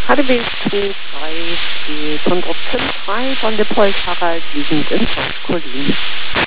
HDW 2 steht 105 frei von Dippold Harald liegend in St. Collin.